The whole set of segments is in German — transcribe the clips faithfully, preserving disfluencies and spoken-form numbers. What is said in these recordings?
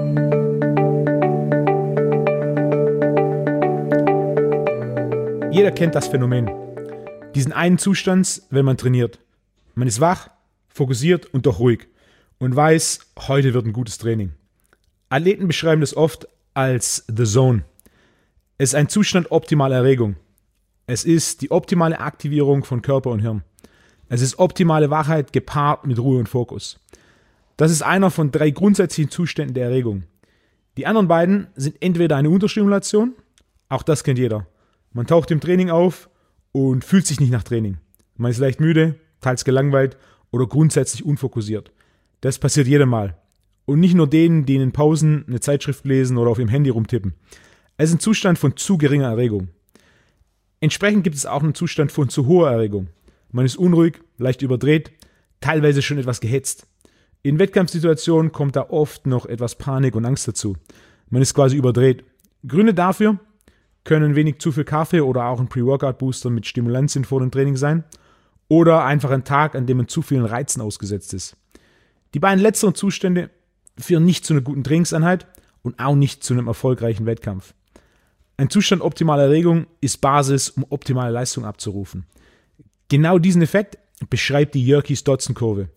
Jeder kennt das Phänomen. Diesen einen Zustand, wenn man trainiert. Man ist wach, fokussiert und doch ruhig und weiß, heute wird ein gutes Training. Athleten beschreiben das oft als The Zone. Es ist ein Zustand optimaler Erregung. Es ist die optimale Aktivierung von Körper und Hirn. Es ist optimale Wachheit gepaart mit Ruhe und Fokus. Das ist einer von drei grundsätzlichen Zuständen der Erregung. Die anderen beiden sind entweder eine Unterstimulation, auch das kennt jeder. Man taucht im Training auf und fühlt sich nicht nach Training. Man ist leicht müde, teils gelangweilt oder grundsätzlich unfokussiert. Das passiert jedem Mal. Und nicht nur denen, die in Pausen eine Zeitschrift lesen oder auf ihrem Handy rumtippen. Es ist ein Zustand von zu geringer Erregung. Entsprechend gibt es auch einen Zustand von zu hoher Erregung. Man ist unruhig, leicht überdreht, teilweise schon etwas gehetzt. In Wettkampfsituationen kommt da oft noch etwas Panik und Angst dazu. Man ist quasi überdreht. Gründe dafür können wenig zu viel Kaffee oder auch ein Pre-Workout-Booster mit Stimulantien vor dem Training sein oder einfach ein Tag, an dem man zu vielen Reizen ausgesetzt ist. Die beiden letzteren Zustände führen nicht zu einer guten Trainingseinheit und auch nicht zu einem erfolgreichen Wettkampf. Ein Zustand optimaler Erregung ist Basis, um optimale Leistung abzurufen. Genau diesen Effekt beschreibt die Yerkes-Dodson-Kurve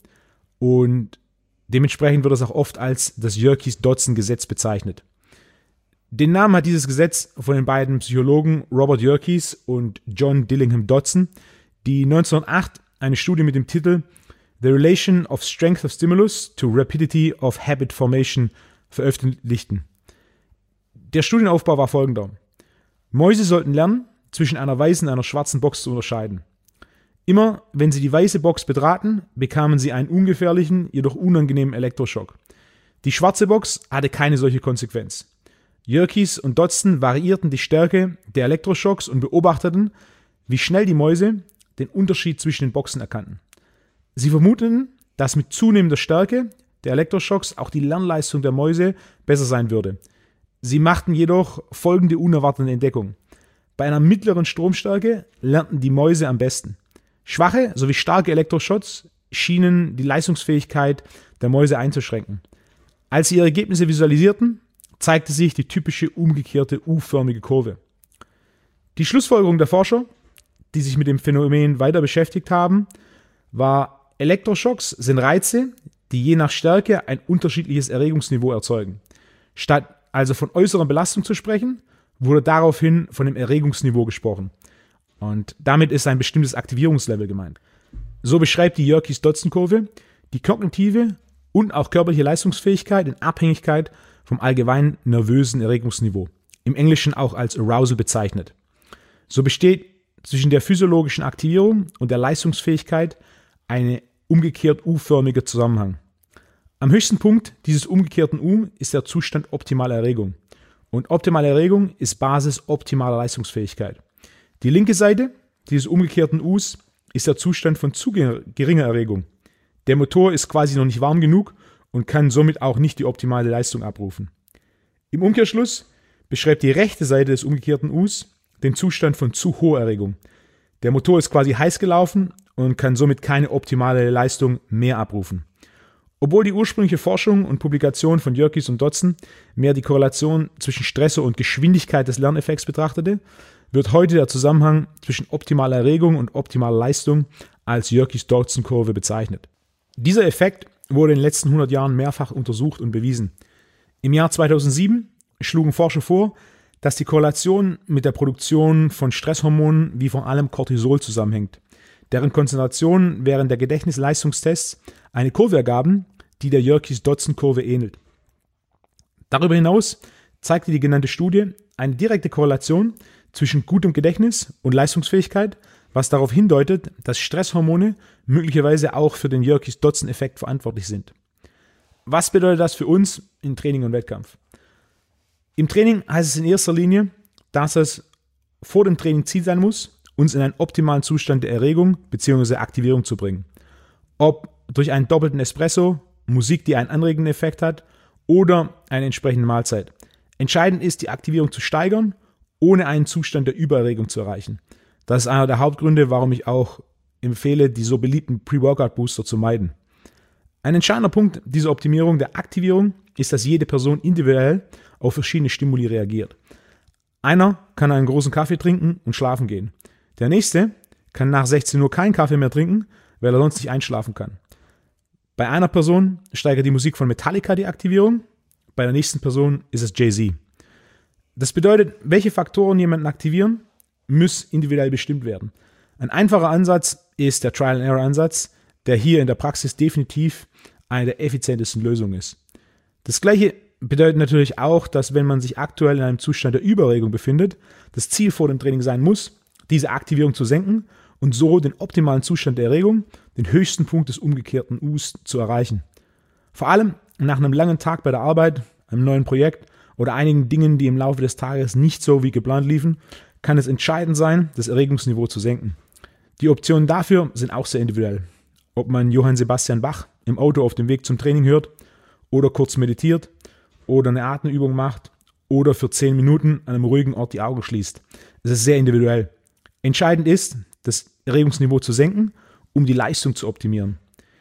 und dementsprechend wird es auch oft als das Yerkes-Dodson-Gesetz bezeichnet. Den Namen hat dieses Gesetz von den beiden Psychologen Robert Yerkes und John Dillingham Dodson, die neunzehnhundertacht eine Studie mit dem Titel The Relation of Strength of Stimulus to Rapidity of Habit Formation veröffentlichten. Der Studienaufbau war folgender. Mäuse sollten lernen, zwischen einer weißen und einer schwarzen Box zu unterscheiden. Immer, wenn sie die weiße Box betraten, bekamen sie einen ungefährlichen, jedoch unangenehmen Elektroschock. Die schwarze Box hatte keine solche Konsequenz. Yerkes und Dodson variierten die Stärke der Elektroschocks und beobachteten, wie schnell die Mäuse den Unterschied zwischen den Boxen erkannten. Sie vermuteten, dass mit zunehmender Stärke der Elektroschocks auch die Lernleistung der Mäuse besser sein würde. Sie machten jedoch folgende unerwartete Entdeckung. Bei einer mittleren Stromstärke lernten die Mäuse am besten. Schwache sowie starke Elektroschocks schienen die Leistungsfähigkeit der Mäuse einzuschränken. Als sie ihre Ergebnisse visualisierten, zeigte sich die typische umgekehrte U-förmige Kurve. Die Schlussfolgerung der Forscher, die sich mit dem Phänomen weiter beschäftigt haben, war, Elektroschocks sind Reize, die je nach Stärke ein unterschiedliches Erregungsniveau erzeugen. Statt also von äußerer Belastung zu sprechen, wurde daraufhin von dem Erregungsniveau gesprochen. Und damit ist ein bestimmtes Aktivierungslevel gemeint. So beschreibt die Yerkes-Dodson-Kurve die kognitive und auch körperliche Leistungsfähigkeit in Abhängigkeit vom allgemeinen nervösen Erregungsniveau, im Englischen auch als Arousal bezeichnet. So besteht zwischen der physiologischen Aktivierung und der Leistungsfähigkeit ein umgekehrt U-förmiger Zusammenhang. Am höchsten Punkt dieses umgekehrten U ist der Zustand optimaler Erregung. Und optimale Erregung ist Basis optimaler Leistungsfähigkeit. Die linke Seite dieses umgekehrten Us ist der Zustand von zu geringer Erregung. Der Motor ist quasi noch nicht warm genug und kann somit auch nicht die optimale Leistung abrufen. Im Umkehrschluss beschreibt die rechte Seite des umgekehrten Us den Zustand von zu hoher Erregung. Der Motor ist quasi heiß gelaufen und kann somit keine optimale Leistung mehr abrufen. Obwohl die ursprüngliche Forschung und Publikation von Yerkes und Dodson mehr die Korrelation zwischen Stressor und Geschwindigkeit des Lerneffekts betrachtete, wird heute der Zusammenhang zwischen optimaler Erregung und optimaler Leistung als Yerkes-Dodson-Kurve bezeichnet. Dieser Effekt wurde in den letzten hundert Jahren mehrfach untersucht und bewiesen. Im Jahr zweitausendsieben schlugen Forscher vor, dass die Korrelation mit der Produktion von Stresshormonen wie vor allem Cortisol zusammenhängt, deren Konzentrationen während der Gedächtnisleistungstests eine Kurve ergaben, die der Yerkes-Dodson-Kurve ähnelt. Darüber hinaus zeigte die genannte Studie eine direkte Korrelation zwischen gutem Gedächtnis und Leistungsfähigkeit, was darauf hindeutet, dass Stresshormone möglicherweise auch für den Yerkes-Dodson-Effekt verantwortlich sind. Was bedeutet das für uns in Training und Wettkampf? Im Training heißt es in erster Linie, dass es vor dem Training Ziel sein muss, uns in einen optimalen Zustand der Erregung bzw. Aktivierung zu bringen. Ob durch einen doppelten Espresso, Musik, die einen anregenden Effekt hat, oder eine entsprechende Mahlzeit. Entscheidend ist, die Aktivierung zu steigern, ohne einen Zustand der Übererregung zu erreichen. Das ist einer der Hauptgründe, warum ich auch empfehle, die so beliebten Pre-Workout-Booster zu meiden. Ein entscheidender Punkt dieser Optimierung der Aktivierung ist, dass jede Person individuell auf verschiedene Stimuli reagiert. Einer kann einen großen Kaffee trinken und schlafen gehen. Der nächste kann nach sechzehn Uhr keinen Kaffee mehr trinken, weil er sonst nicht einschlafen kann. Bei einer Person steigert die Musik von Metallica die Aktivierung, bei der nächsten Person ist es Jay-Z. Das bedeutet, welche Faktoren jemanden aktivieren, muss individuell bestimmt werden. Ein einfacher Ansatz ist der Trial-and-Error-Ansatz, der hier in der Praxis definitiv eine der effizientesten Lösungen ist. Das Gleiche bedeutet natürlich auch, dass wenn man sich aktuell in einem Zustand der Übererregung befindet, das Ziel vor dem Training sein muss, diese Aktivierung zu senken und so den optimalen Zustand der Erregung, den höchsten Punkt des umgekehrten Us zu erreichen. Vor allem nach einem langen Tag bei der Arbeit, einem neuen Projekt oder einigen Dingen, die im Laufe des Tages nicht so wie geplant liefen, kann es entscheidend sein, das Erregungsniveau zu senken. Die Optionen dafür sind auch sehr individuell. Ob man Johann Sebastian Bach im Auto auf dem Weg zum Training hört oder kurz meditiert oder eine Atemübung macht oder für zehn Minuten an einem ruhigen Ort die Augen schließt. Es ist sehr individuell. Entscheidend ist, das Erregungsniveau zu senken, um die Leistung zu optimieren.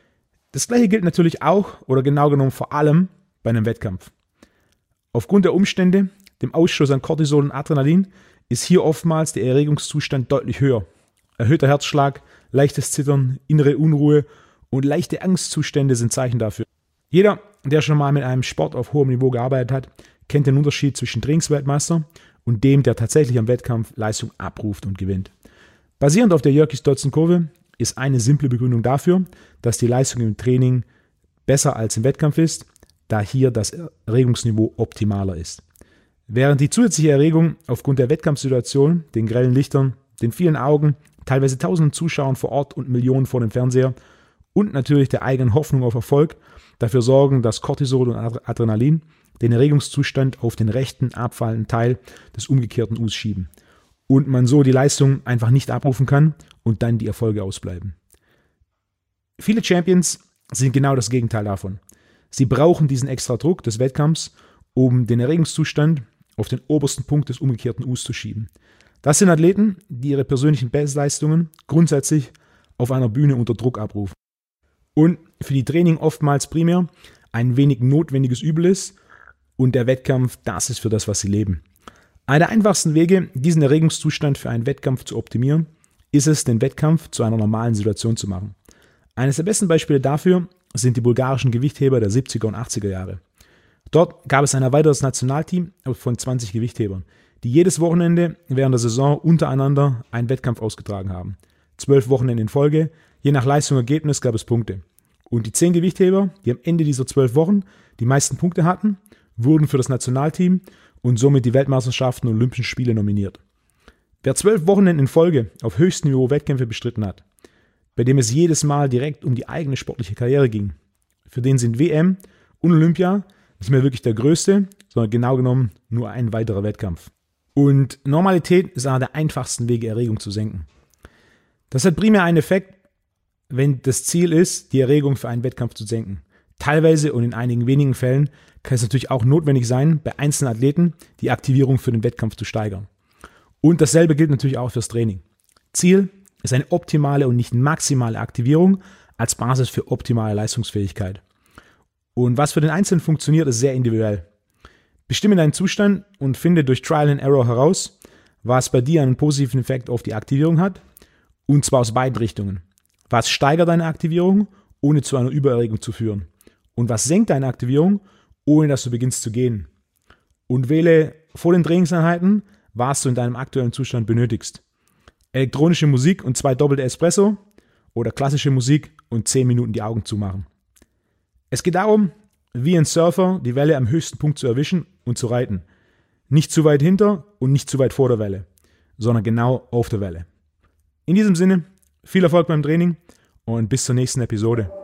Das Gleiche gilt natürlich auch oder genau genommen vor allem bei einem Wettkampf. Aufgrund der Umstände, dem Ausstoß an Cortisol und Adrenalin, ist hier oftmals der Erregungszustand deutlich höher. Erhöhter Herzschlag, leichtes Zittern, innere Unruhe und leichte Angstzustände sind Zeichen dafür. Jeder, der schon mal mit einem Sport auf hohem Niveau gearbeitet hat, kennt den Unterschied zwischen Trainingsweltmeister und dem, der tatsächlich am Wettkampf Leistung abruft und gewinnt. Basierend auf der Yerkes-Dodson-Kurve ist eine simple Begründung dafür, dass die Leistung im Training besser als im Wettkampf ist, da hier das Erregungsniveau optimaler ist. Während die zusätzliche Erregung aufgrund der Wettkampfsituation, den grellen Lichtern, den vielen Augen, teilweise tausenden Zuschauern vor Ort und Millionen vor dem Fernseher und natürlich der eigenen Hoffnung auf Erfolg dafür sorgen, dass Cortisol und Adrenalin den Erregungszustand auf den rechten abfallenden Teil des umgekehrten Us schieben und man so die Leistung einfach nicht abrufen kann und dann die Erfolge ausbleiben. Viele Champions sind genau das Gegenteil davon. Sie brauchen diesen extra Druck des Wettkampfs, um den Erregungszustand auf den obersten Punkt des umgekehrten Us zu schieben. Das sind Athleten, die ihre persönlichen Bestleistungen grundsätzlich auf einer Bühne unter Druck abrufen und für die Training oftmals primär ein wenig notwendiges Übel ist und der Wettkampf das ist für das, was sie leben. Einer der einfachsten Wege, diesen Erregungszustand für einen Wettkampf zu optimieren, ist es, den Wettkampf zu einer normalen Situation zu machen. Eines der besten Beispiele dafür sind die bulgarischen Gewichtheber der siebziger und achtziger Jahre. Dort gab es ein erweitertes Nationalteam von zwanzig Gewichthebern, die jedes Wochenende während der Saison untereinander einen Wettkampf ausgetragen haben. Zwölf Wochenende in Folge, je nach Leistung und Ergebnis gab es Punkte. Und die zehn Gewichtheber, die am Ende dieser zwölf Wochen die meisten Punkte hatten, wurden für das Nationalteam und somit die Weltmeisterschaften und Olympischen Spiele nominiert. Wer zwölf Wochenende in Folge auf höchstem Niveau Wettkämpfe bestritten hat, bei dem es jedes Mal direkt um die eigene sportliche Karriere ging, für den sind W M und Olympia nicht mehr wirklich der größte, sondern genau genommen nur ein weiterer Wettkampf. Und Normalität ist einer der einfachsten Wege, Erregung zu senken. Das hat primär einen Effekt, wenn das Ziel ist, die Erregung für einen Wettkampf zu senken. Teilweise und in einigen wenigen Fällen kann es natürlich auch notwendig sein, bei einzelnen Athleten die Aktivierung für den Wettkampf zu steigern. Und dasselbe gilt natürlich auch fürs Training. Ziel ist eine optimale und nicht maximale Aktivierung als Basis für optimale Leistungsfähigkeit. Und was für den Einzelnen funktioniert, ist sehr individuell. Bestimme deinen Zustand und finde durch Trial and Error heraus, was bei dir einen positiven Effekt auf die Aktivierung hat, und zwar aus beiden Richtungen. Was steigert deine Aktivierung, ohne zu einer Übererregung zu führen? Und was senkt deine Aktivierung, ohne dass du beginnst zu gehen? Und wähle vor den Trainingseinheiten, was du in deinem aktuellen Zustand benötigst. Elektronische Musik und zwei doppelte Espresso oder klassische Musik und zehn Minuten die Augen zumachen. Es geht darum, wie ein Surfer die Welle am höchsten Punkt zu erwischen und zu reiten. Nicht zu weit hinter und nicht zu weit vor der Welle, sondern genau auf der Welle. In diesem Sinne, viel Erfolg beim Training und bis zur nächsten Episode.